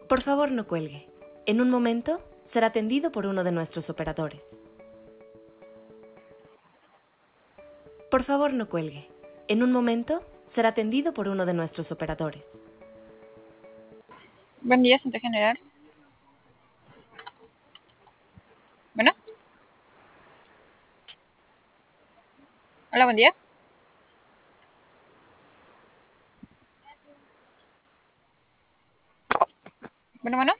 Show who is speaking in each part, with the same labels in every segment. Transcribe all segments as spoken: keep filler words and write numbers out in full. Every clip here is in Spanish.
Speaker 1: Por favor, no cuelgue. En un momento será atendido por uno de nuestros operadores. Por favor, no cuelgue. En un momento será atendido por uno de nuestros operadores.
Speaker 2: Buen día, Centro General. Bueno. Hola, buen día. Bueno, bueno.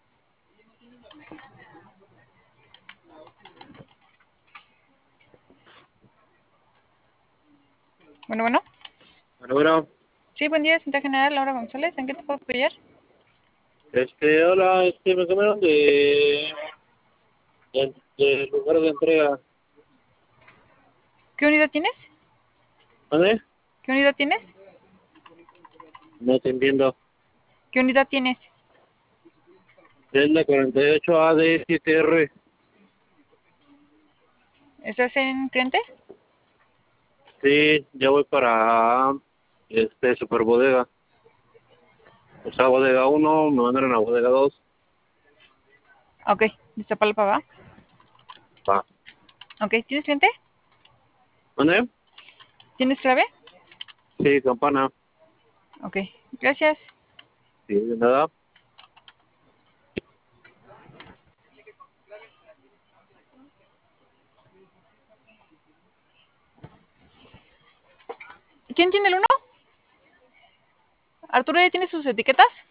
Speaker 2: Bueno, bueno.
Speaker 3: Bueno, bueno.
Speaker 2: Sí, buen día, Centro General Laura González. ¿En qué te puedo apoyar?
Speaker 3: Este, hola, este, me comieron de, de, de lugar de entrega.
Speaker 2: ¿Qué unidad tienes?
Speaker 3: ¿Vale?
Speaker 2: ¿Qué unidad tienes?
Speaker 3: No te entiendo.
Speaker 2: ¿Qué unidad tienes?
Speaker 3: Es la cuarenta y ocho A D siete R.
Speaker 2: ¿Estás en cliente?
Speaker 3: Sí, ya voy para, este, Super Bodega. O sea, Bodega uno, me mandaron a Bodega dos.
Speaker 2: Ok, Iztapalapa, ¿va?
Speaker 3: Va.
Speaker 2: Ok, ¿tienes cliente?
Speaker 3: ¿Vale?
Speaker 2: ¿Tienes clave?
Speaker 3: Sí, campana.
Speaker 2: Ok, gracias.
Speaker 3: Sí, de nada.
Speaker 2: ¿Quién tiene el uno? ¿Arturo ya tiene sus etiquetas?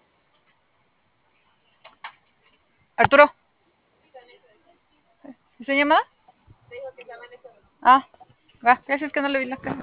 Speaker 2: Arturo. ¿Está en llamada? Ah, va, gracias que no le vi la cara.